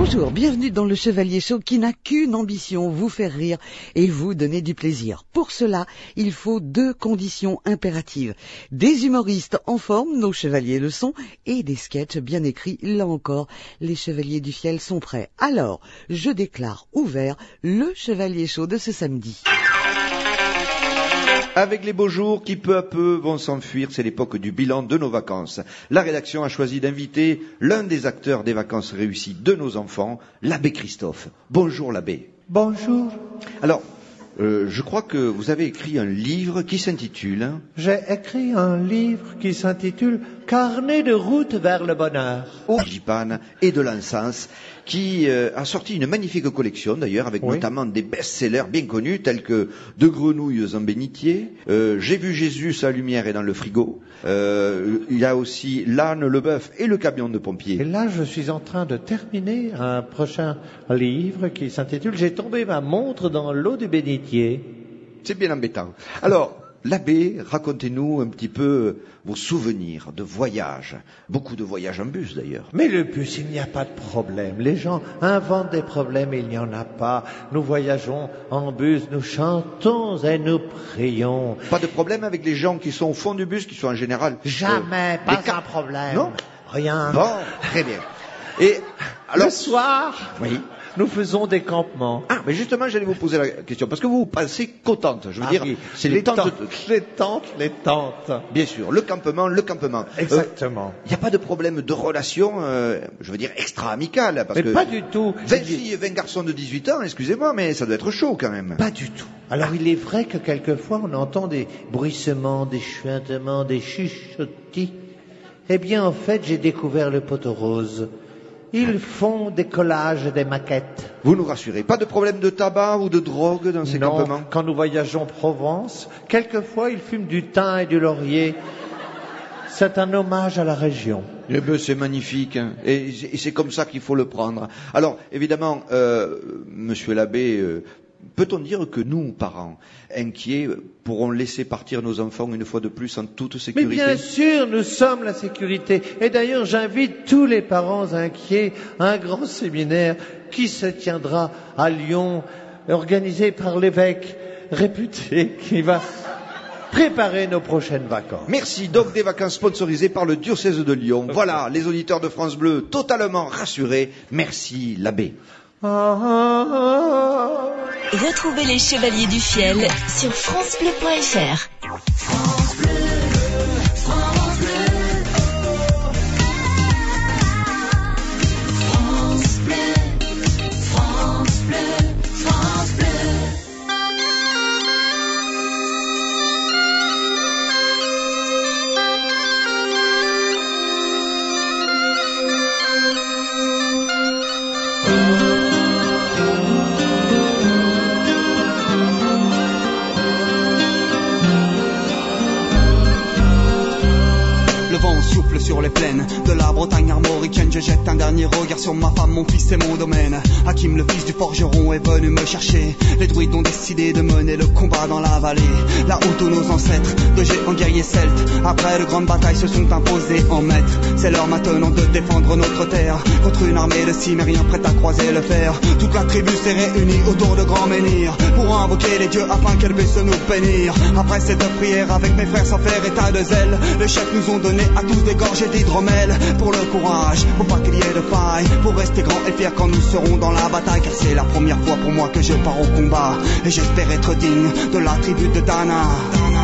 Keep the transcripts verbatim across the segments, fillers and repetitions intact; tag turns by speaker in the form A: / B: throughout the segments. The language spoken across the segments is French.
A: Bonjour, bienvenue dans le Chevalier Show qui n'a qu'une ambition, vous faire rire et vous donner du plaisir. Pour cela, il faut deux conditions impératives. Des humoristes en forme, nos chevaliers le sont, et des sketchs bien écrits, là encore, les chevaliers du fiel sont prêts. Alors, je déclare ouvert le Chevalier Show de ce samedi.
B: Avec les beaux jours qui peu à peu vont s'enfuir, c'est l'époque du bilan de nos vacances. La rédaction a choisi d'inviter l'un des acteurs des vacances réussies de nos enfants, l'abbé Christophe. Bonjour l'abbé.
C: Bonjour.
B: Alors, euh, je crois que vous avez écrit un livre qui s'intitule... Hein,
C: J'ai écrit un livre qui s'intitule « Carnet de route vers le bonheur ».
B: Au frangipane et de l'encens, qui euh, a sorti une magnifique collection d'ailleurs, avec oui. notamment des best-sellers bien connus tels que De grenouilles en bénitier, euh, J'ai vu Jésus, sa lumière est dans le frigo, euh, il y a aussi L'âne, le bœuf et le camion de pompiers.
C: Et là, je suis en train de terminer un prochain livre qui s'intitule « J'ai tombé ma montre dans l'eau du bénitier ».
B: C'est bien embêtant. Alors, l'abbé, racontez-nous un petit peu vos souvenirs de voyages. Beaucoup de voyages en bus d'ailleurs.
C: Mais le bus, il n'y a pas de problème. Les gens inventent des problèmes et il n'y en a pas. Nous voyageons en bus, nous chantons et nous prions.
B: Pas de problème avec les gens qui sont au fond du bus, qui sont en général...
C: Jamais,
B: euh,
C: pas
B: car...
C: un problème.
B: Non ?
C: Rien.
B: Bon, très bien. Et alors...
C: Le soir...
B: Oui.
C: Nous faisons des campements.
B: Ah, mais justement, j'allais vous poser la question, parce que vous pensez qu'aux tentes, je veux
C: ah
B: dire,
C: oui.
B: c'est
C: les,
B: les tentes,
C: tentes, les tentes, les tentes.
B: Bien sûr, le campement, le campement.
C: Exactement.
B: Il euh, n'y a pas de problème de relation, euh, je veux dire, extra-amicale, parce
C: mais
B: que...
C: pas du tout.
B: vingt filles et vingt garçons de dix-huit ans, excusez-moi, mais ça doit être chaud quand même.
C: Pas du tout. Alors il est vrai que quelquefois on entend des bruissements, des chuintements, des chuchotis. Eh bien, en fait, j'ai découvert le poteau rose. Ils font des collages, des maquettes.
B: Vous nous rassurez, pas de problème de tabac ou de drogue dans ces
C: non,
B: campements?
C: Non, quand nous voyageons en Provence, quelquefois ils fument du thym et du laurier. C'est un hommage à la région.
B: Eh ben, c'est magnifique, hein. et, et c'est comme ça qu'il faut le prendre. Alors, évidemment, euh, monsieur l'abbé, euh, peut-on dire que nous, parents, inquiets, pourrons laisser partir nos enfants une fois de plus en toute sécurité?
C: Mais bien sûr, nous sommes la sécurité. Et d'ailleurs, j'invite tous les parents inquiets à un grand séminaire qui se tiendra à Lyon, organisé par l'évêque réputé, qui va préparer nos prochaines vacances.
B: Merci. Donc des vacances sponsorisées par le diocèse de Lyon. Voilà, les auditeurs de France Bleu totalement rassurés. Merci l'abbé.
D: Retrouvez les Chevaliers du Fiel sur francebleu point fr. France Bleu, France Bleu, France Bleu, France Bleu, France Bleu.
E: Souffle sur les plaines de la Bretagne armoricaine. Je jette un dernier regard sur ma femme, mon fils et mon domaine. Hakim, le fils du forgeron, est venu me chercher. Les druides ont décidé de mener le combat dans la vallée, là où tous nos ancêtres de géants guerriers celtes, après de grandes batailles, se sont imposés en maîtres. C'est l'heure maintenant de défendre notre terre contre une armée de cimériens prête à croiser le fer. Toute la tribu s'est réunie autour de grands menhirs pour invoquer les dieux afin qu'elle puisse nous bénir. Après cette prière avec mes frères sans faire état de zèle, les chefs nous ont donné à tous des gorgées d'hydromel pour le courage, pour pas qu'il y ait de faille, pour rester grand et fier quand nous serons dans la bataille, car c'est la première fois pour moi que je pars au combat et j'espère être digne de la tribu de Dana. Dana.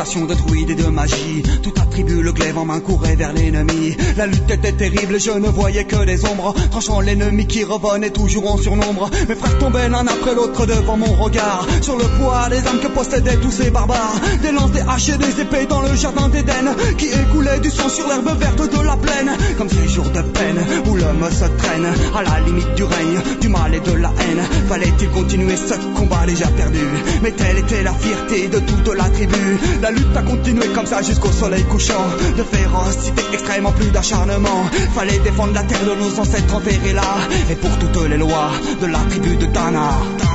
E: constellation de druides et de magie. Tout attribue le glaive en main courait vers l'ennemi. La lutte était terrible, je ne voyais que des ombres, tranchant l'ennemi qui revenait toujours en surnombre. Mes frères tombaient l'un après l'autre devant mon regard, sur le poids des âmes que possédaient tous ces barbares. Des lances, des haches et des épées dans le jardin d'Éden, qui écoulait du sang sur l'herbe verte de la plaine. Comme ces jours de peine où l'homme se traîne à la limite du règne, du mal et de la haine. Fallait-il continuer ce combat déjà perdu? Mais telle était la fierté de toute la tribu. La lutte a continué comme ça jusqu'au soleil couchant. De férocité extrême en plus d'acharnement. Fallait défendre la terre de nos ancêtres enterrés là. Et pour toutes les lois de la tribu de Dana.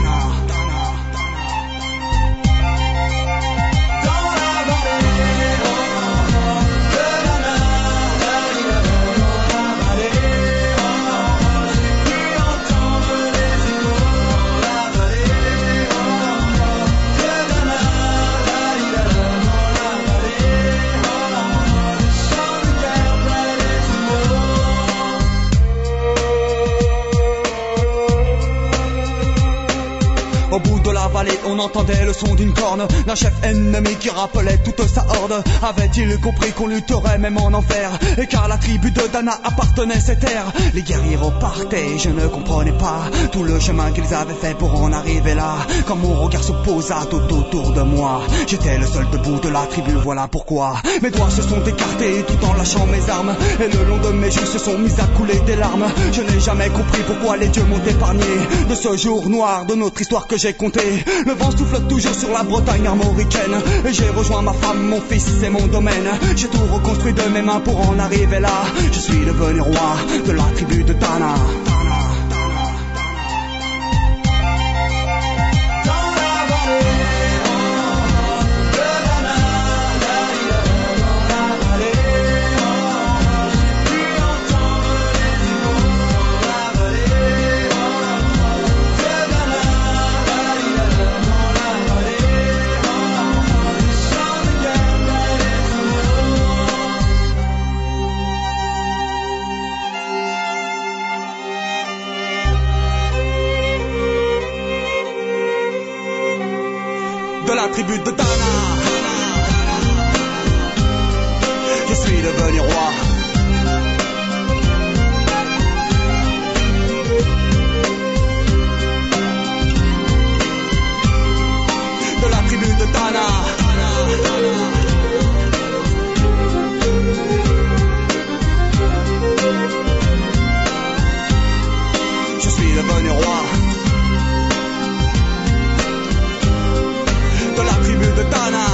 E: Au bout de la vallée, on entendait le son d'une corne d'un chef ennemi qui rappelait toute sa horde. Avait-il compris qu'on lutterait même en enfer, et car la tribu de Dana appartenait à ces terres? Les guerriers repartaient, je ne comprenais pas tout le chemin qu'ils avaient fait pour en arriver là. Quand mon regard se posa tout autour de moi, j'étais le seul debout de la tribu, voilà pourquoi mes doigts se sont écartés tout en lâchant mes armes, et le long de mes joues se sont mis à couler des larmes. Je n'ai jamais compris pourquoi les dieux m'ont épargné de ce jour noir de notre histoire que j'ai compté. Le vent souffle toujours sur la Bretagne armoricaine, et j'ai rejoint ma femme, mon fils et mon domaine. J'ai tout reconstruit de mes mains pour en arriver là. Je suis devenu roi de la tribu de Dana. De la tribu de Dana, je suis devenu roi. De la tribu de Dana. Je suis devenu roi. De la tribu de Dana.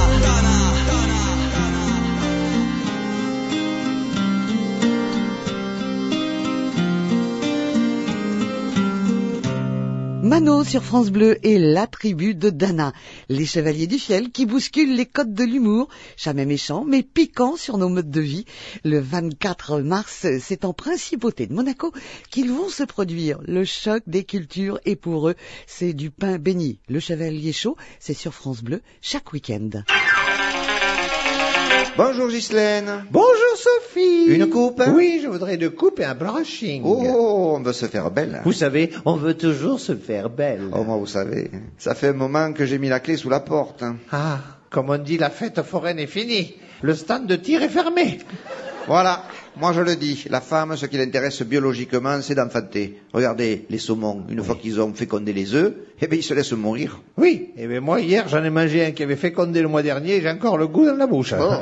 A: Mano sur France Bleu et la tribu de Dana, les chevaliers du fiel qui bousculent les codes de l'humour, jamais méchants mais piquants sur nos modes de vie. Le vingt-quatre mars, c'est en Principauté de Monaco qu'ils vont se produire. Le choc des cultures et pour eux, c'est du pain béni. Le chevalier chaud, c'est sur France Bleu chaque week-end.
B: Bonjour Ghislaine.
C: Bonjour Sophie.
B: Une coupe?
C: Oui, je voudrais une coupe et un brushing.
B: Oh, on veut se faire belle.
C: Vous savez, on veut toujours se faire belle.
B: Oh, moi, vous savez, ça fait un moment que j'ai mis la clé sous la porte.
C: Ah, comme on dit, la fête foraine est finie. Le stand de tir est fermé.
B: Voilà, moi je le dis, la femme, ce qui l'intéresse biologiquement, c'est d'enfanter. Regardez, les saumons, une oui. fois qu'ils ont fécondé les œufs, eh bien ils se laissent mourir.
C: Oui, et bien moi hier j'en ai mangé un qui avait fécondé le mois dernier et j'ai encore le goût dans la bouche. Oh.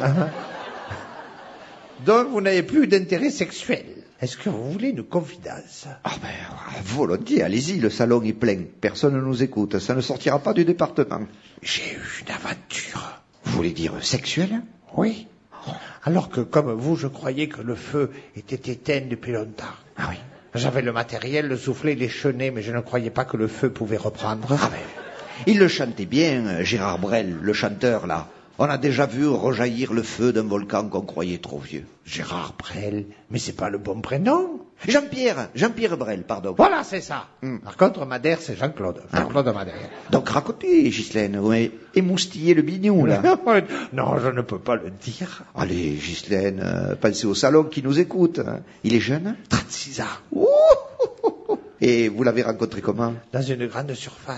C: Donc vous n'avez plus d'intérêt sexuel. Est-ce que vous voulez une confidence?
B: Ah ben, volontiers, allez-y, le salon est plein. Personne ne nous écoute, ça ne sortira pas du département.
C: J'ai eu une aventure.
B: Vous voulez dire sexuelle?
C: Oui. Alors que, comme vous, je croyais que le feu était éteint depuis longtemps.
B: Ah oui.
C: J'avais le matériel, le soufflet, les chenets, mais je ne croyais pas que le feu pouvait reprendre.
B: Ah ben, il le chantait bien, Gérard Brel, le chanteur, là. On a déjà vu rejaillir le feu d'un volcan qu'on croyait trop vieux.
C: Gérard Brel, mais c'est pas le bon prénom.
B: Jean-Pierre, Jean-Pierre Brel, pardon.
C: Voilà, c'est ça.
B: Mm.
C: Par contre, Madère, c'est Jean-Claude. Jean-Claude ah. Madère.
B: Donc racontez, Ghislaine, vous m'avez émoustillé le bignon, là.
C: Non, je ne peux pas le dire.
B: Allez, Ghislaine, euh, pensez au salon qui nous écoute. Hein. Il est jeune?
C: trente-six ans.
B: Ouh. Et vous l'avez rencontré comment?
C: Dans une grande surface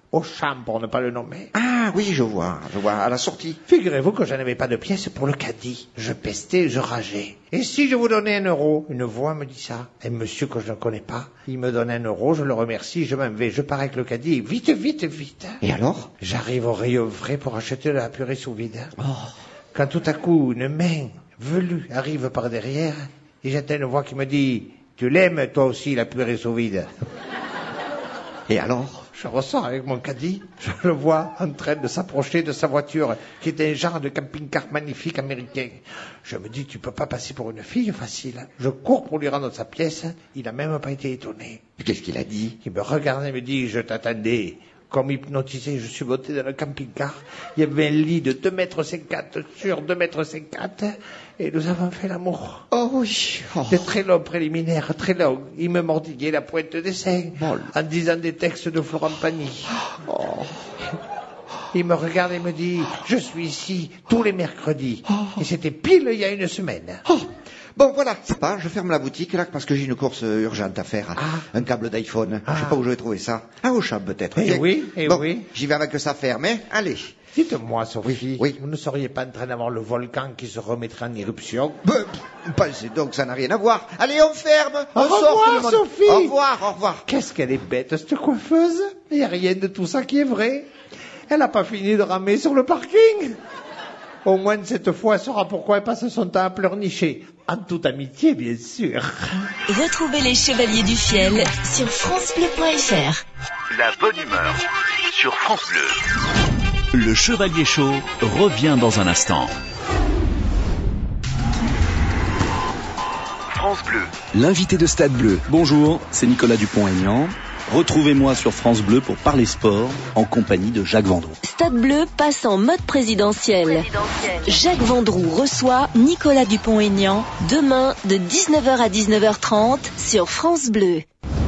C: Auchan pour ne pas le nommer.
B: Ah oui, je vois, je vois, à la sortie.
C: Figurez-vous que je n'avais pas de pièces pour le caddie. Je pestais, je rageais. Et si je vous donnais un euro? Une voix me dit ça. Un monsieur que je ne connais pas, il me donne un euro, je le remercie, je m'en vais, je pars avec le caddie, vite, vite, vite.
B: Et alors?
C: J'arrive au rayon frais pour acheter de la purée sous vide.
B: Oh.
C: Quand tout à coup, une main velue arrive par derrière, et j'entends une voix qui me dit, tu l'aimes toi aussi la purée sous vide?
B: Et alors?
C: Je ressors avec mon caddie, je le vois en train de s'approcher de sa voiture, qui est un genre de camping-car magnifique américain. Je me dis, tu peux pas passer pour une fille facile. Je cours pour lui rendre sa pièce, il a même pas été étonné.
B: Qu'est-ce qu'il a dit?
C: Il me regarde et me dit, je t'attendais. Comme hypnotisé, je suis monté dans le camping-car. Il y avait un lit de deux mètres cinquante sur deux mètres cinquante et nous avons fait l'amour.
B: Oh oui. Oh.
C: Des très longs préliminaires, très longs. Il me mordillait la pointe des seins
B: oh.
C: en disant des textes de Florent Pagny.
B: Oh.
C: Il me regarde et me dit, je suis ici tous les mercredis.
B: Oh.
C: Et c'était pile il y a une semaine.
B: Oh. Bon, voilà, c'est pas, je ferme la boutique là parce que j'ai une course urgente à faire.
C: Ah.
B: Un câble d'iPhone.
C: Ah.
B: Je sais pas où je vais trouver ça. Ah, au Auchan peut-être.
C: Eh oui, eh
B: bon,
C: oui.
B: J'y vais avec ça fermé. Allez.
C: Dites-moi, Sophie,
B: Oui, oui.
C: vous ne seriez pas en train d'avoir le volcan qui se remettrait en éruption?
B: Ben, pensez donc, ça n'a rien à voir. Allez, on ferme. On
C: Au
B: sort,
C: revoir,
B: tout le monde.
C: Sophie.
B: Au revoir, au revoir.
C: Qu'est-ce qu'elle est bête, cette coiffeuse. Il n'y a rien de tout ça qui est vrai. Elle n'a pas fini de ramer sur le parking. Au moins, cette fois, elle saura pourquoi elle passe son temps à pleurnicher. En toute amitié, bien sûr.
D: Retrouvez les Chevaliers du Fiel sur francebleu point fr.
F: La bonne humeur sur France Bleu. Le Chevalier Show revient dans un instant. France Bleu.
G: L'invité de Stade Bleu. Bonjour, c'est Nicolas Dupont-Aignan. Retrouvez-moi sur France Bleu pour parler sport en compagnie de Jacques Vendroux.
D: Stade Bleu passe en mode présidentiel. Jacques Vendroux reçoit Nicolas Dupont-Aignan demain de dix-neuf heures à dix-neuf heures trente sur France Bleu.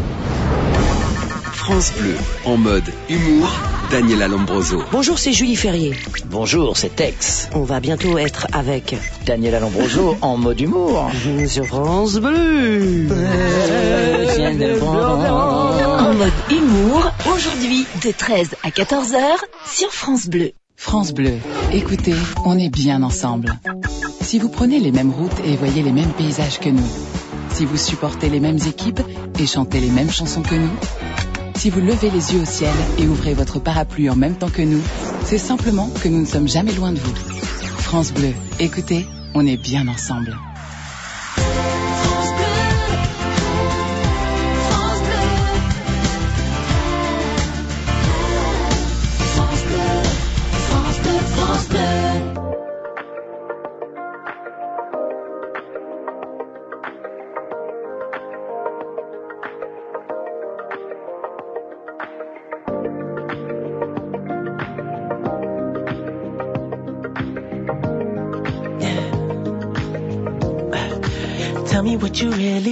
G: France Bleu, en mode humour, Daniela Lombroso.
H: Bonjour, c'est Julie Ferrier.
I: Bonjour, c'est Tex.
H: On va bientôt être avec
I: Daniela Lombroso en mode humour.
H: sur France Bleu.
D: En mode humour, aujourd'hui de treize à quatorze heures sur France Bleu.
J: France Bleu, écoutez, on est bien ensemble. Si vous prenez les mêmes routes et voyez les mêmes paysages que nous, si vous supportez les mêmes équipes et chantez les mêmes chansons que nous, si vous levez les yeux au ciel et ouvrez votre parapluie en même temps que nous, c'est simplement que nous ne sommes jamais loin de vous. France Bleu, écoutez, on est bien ensemble.
K: Tell me what you really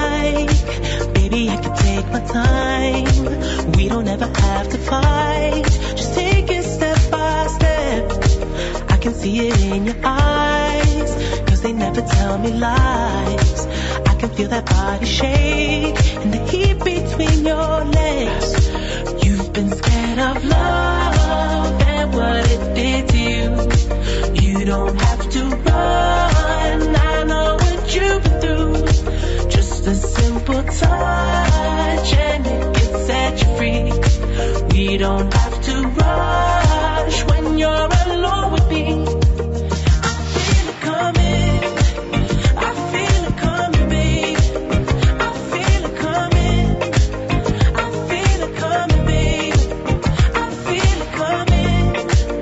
K: like. Baby, I can take my time. We don't ever have to fight. Just take it step by step. I can see it in your eyes. Cause they never tell me lies. I can feel that body shake and the heat between your legs. You've been scared of love and what it did to you. You don't have to run. I know what you've been through. Just a simple touch and it can set you free. We don't have to rush when you're alone with me. I feel it coming. I feel it coming, babe. I feel it coming. I feel it coming, babe. I feel it coming.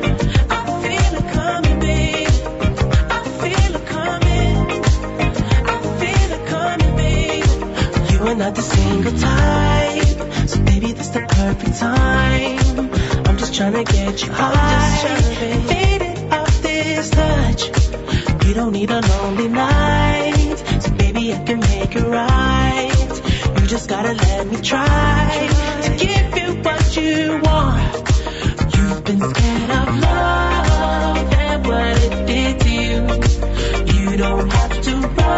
K: I feel it coming, babe. I feel it coming. I feel it coming, babe. You are not the single type, so baby, this the perfect time. I'm just tryna get you high and faded off this touch. You don't need a lonely night, so baby, I can make it right. You just gotta let me try to give you what you want. You've been scared of love and what it did to you. You don't have to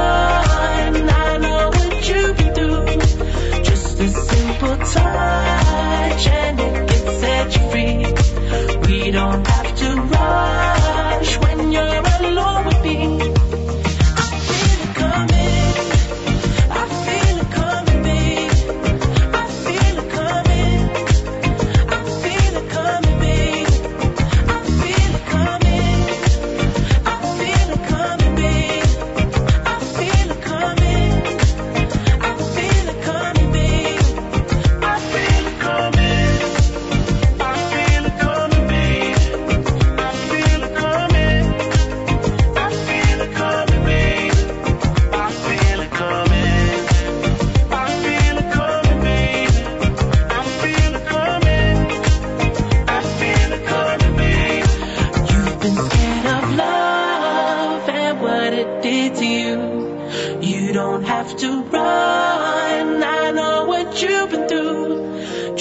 K: run. I know what you've been through. Just a simple touch and it can set you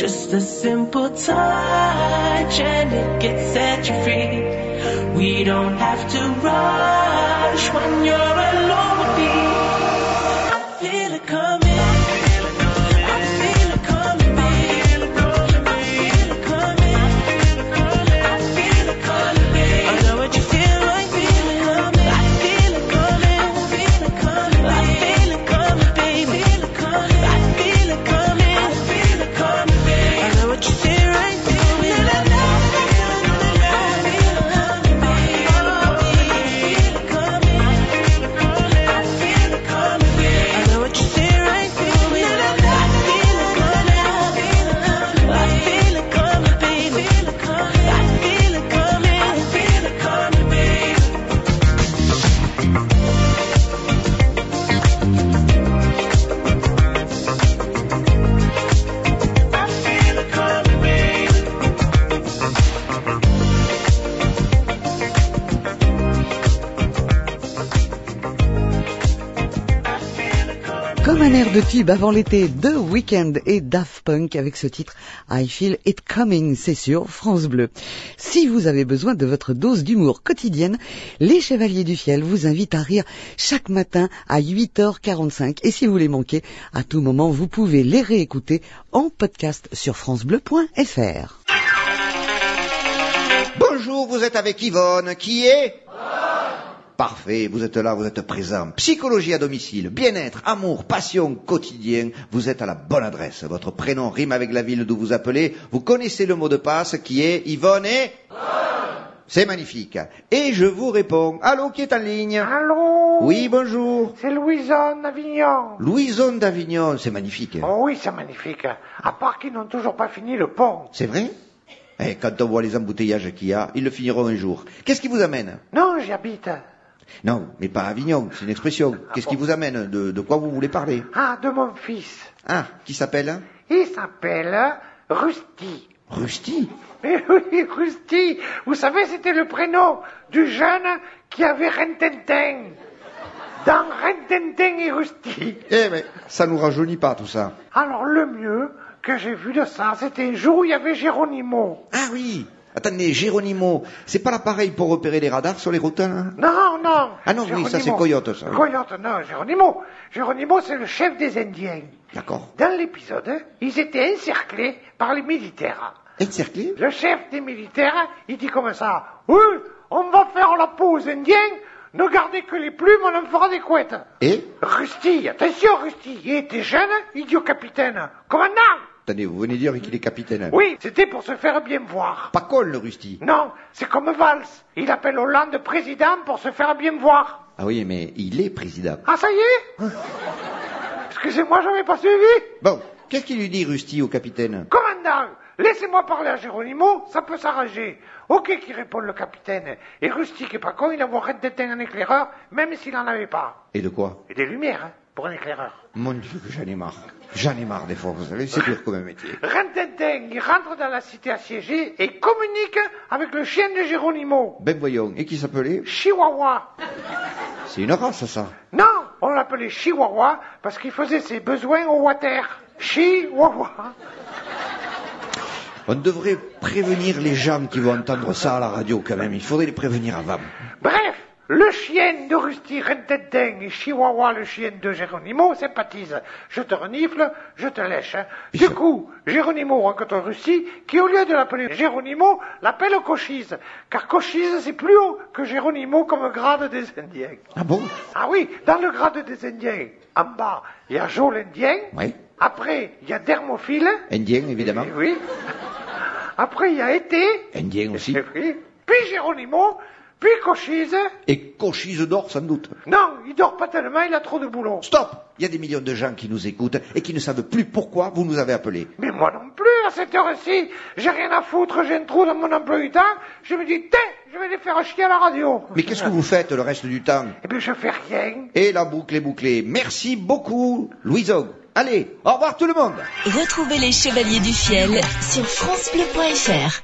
K: Just a simple touch and it gets set you free. We don't have to rush when you're alone with me. I feel it coming.
A: Comme un air de tube avant l'été, The Weeknd et Daft Punk avec ce titre I Feel It Coming, c'est sur France Bleu. Si vous avez besoin de votre dose d'humour quotidienne, les Chevaliers du Fiel vous invitent à rire chaque matin à huit heures quarante-cinq. Et si vous les manquez, à tout moment, vous pouvez les réécouter en podcast sur francebleu point f r.
B: Bonjour, vous êtes avec Yvonne, qui est... Parfait, vous êtes là, vous êtes présent. Psychologie à domicile, bien-être, amour, passion, quotidien, vous êtes à la bonne adresse. Votre prénom rime avec la ville d'où vous appelez. Vous connaissez le mot de passe qui est Yvonne et... C'est magnifique. Et je vous réponds. Allô, qui est en ligne?
L: Allô?
B: Oui, bonjour.
L: C'est Louison d'Avignon.
B: Louison d'Avignon, c'est magnifique.
L: Oh oui, c'est magnifique. À part qu'ils n'ont toujours pas fini le pont.
B: C'est vrai? Eh, quand on voit les embouteillages qu'il y a, ils le finiront un jour. Qu'est-ce qui vous amène?
L: Non, j'y habite.
B: Non, mais pas Avignon, c'est une expression.
L: Ah
B: Qu'est-ce
L: bon.
B: qui vous amène? de, de quoi vous voulez parler?
L: Ah, de mon fils.
B: Ah, qui s'appelle?
L: Il s'appelle Rusty.
B: Rusty?
L: Mais oui, Rusty. Vous savez, c'était le prénom du jeune qui avait Rintintin. Dans Rintintin et Rusty.
B: Eh, mais ça nous rajeunit pas tout ça.
L: Alors, le mieux que j'ai vu de ça, c'était un jour où il y avait Géronimo.
B: Ah oui. Attendez, Géronimo, c'est pas l'appareil pour repérer les radars sur les routes, hein?
L: Non, non.
B: Ah non,
L: Géronimo.
B: oui, ça c'est Coyote, ça.
L: Coyote, non, Géronimo. Géronimo, c'est le chef des Indiens.
B: D'accord.
L: Dans l'épisode, hein, ils étaient encerclés par les militaires.
B: Encerclés?
L: Le chef des militaires, il dit comme ça, « Oui, on va faire la peau aux Indiens, ne gardez que les plumes, on en fera des couettes. »
B: Et?
L: Rusty, attention Rusty, il était jeune, il dit au capitaine, « Commandant !»
B: Attendez, vous venez dire qu'il est capitaine?
L: Oui, c'était pour se faire bien voir.
B: Pas con, le Rusty.
L: Non, c'est comme Valls. Il appelle Hollande président pour se faire bien voir.
B: Ah oui, mais il est président.
L: Ah, ça y est? Excusez-moi, j'avais pas suivi.
B: Bon, qu'est-ce qu'il lui dit, Rusty, au capitaine?
L: Commandant, laissez-moi parler à Géronimo, ça peut s'arranger. Ok, qui répond le capitaine. Et Rusty, qui est pas con, il envoie Red Détain en éclaireur, même s'il en avait pas.
B: Et de quoi?
L: Et des lumières, hein, pour un éclaireur.
B: Mon Dieu, que j'en ai marre. J'en ai marre des fois, vous savez, c'est dur comme un métier.
L: Rintintin, il rentre dans la cité assiégée et communique avec le chien de Géronimo.
B: Ben voyons, et qui s'appelait?
L: Chihuahua.
B: C'est une race, ça.
L: Non, on l'appelait Chihuahua parce qu'il faisait ses besoins au water. Chihuahua.
B: On devrait prévenir les gens qui vont entendre ça à la radio quand même. Il faudrait les prévenir avant.
L: Bref, le chien de Rusty Rintintin et Chihuahua, le chien de Géronimo, sympathisent. Je te renifle, je te lèche. Hein. Du coup, Géronimo rencontre Rusty qui, au lieu de l'appeler Géronimo, l'appelle Cochise. Car Cochise, c'est plus haut que Géronimo comme grade des Indiens.
B: Ah bon?
L: Ah oui, dans le grade des Indiens, en bas, il y a Joe l'Indien.
B: Oui.
L: Après, il y a Dermophile.
B: Indien, évidemment.
L: Et oui. Après, il y a Été.
B: Indien aussi.
L: Et oui. Puis Géronimo, puis Cochise.
B: Et Cochise dort sans doute.
L: Non, il dort pas tellement, il a trop de boulot.
B: Stop! Il y a des millions de gens qui nous écoutent et qui ne savent plus pourquoi vous nous avez appelés.
L: Mais moi non plus, à cette heure-ci. J'ai rien à foutre, j'ai un trou dans mon emploi du temps. Je me dis, tiens, je vais les faire chier à la radio.
B: Mais qu'est-ce que vous faites le reste du temps?
L: Eh bien, je fais rien.
B: Et la boucle est bouclée. Merci beaucoup, Louison. Allez, au revoir tout le monde.
D: Retrouvez les Chevaliers du Fiel sur francebleu point f r.